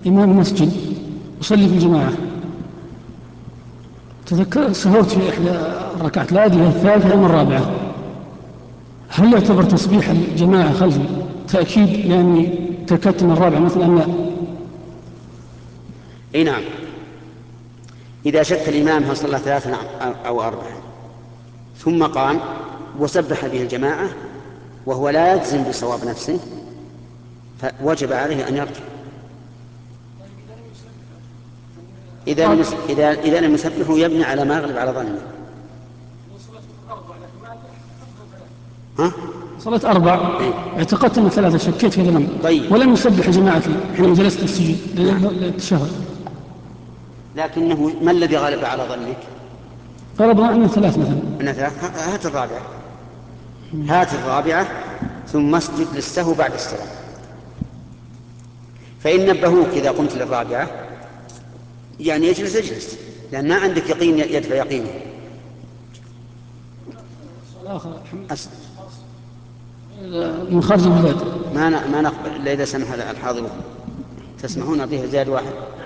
إمام المسجد أصلي في الجماعة، تذكر سهوت في إحدى الركعات، لا أدري الثالثة أم الرابعة، هل يعتبر تسبيح الجماعة خلفي تأكيد لأني تأكدت من الرابعة مثلا أم لا؟ أي نعم، إذا شك الإمام هل صلى ثلاثة أو أربعة ثم قام وسبح به الجماعة وهو لا يجزم بصواب نفسه فوجب عليه أن يرجع. إذا لم يسبحه يبني على ما يغلب على ظنه. ها؟ صلاة أربع إيه؟ اعتقدت أن ثلاثة، شكيت في هذا الأمر. طيب. ولم يسبح جماعتي حين جلست السجود للتشهد. لكنه ما الذي غلب على ظنك؟ فرضنا أنه ثلاث مثلا. أن ثلاث. هات الرابعة ثم اسجد للسهو بعد السلام. فإن نبهوك إذا قمت للرابعة يعني اجلس، لأن ما عندك يقين يدفع يقينه. من خارج البلاد ما نقبل إلا إذا سمح الحاضرون. تسمحون به زاد واحد.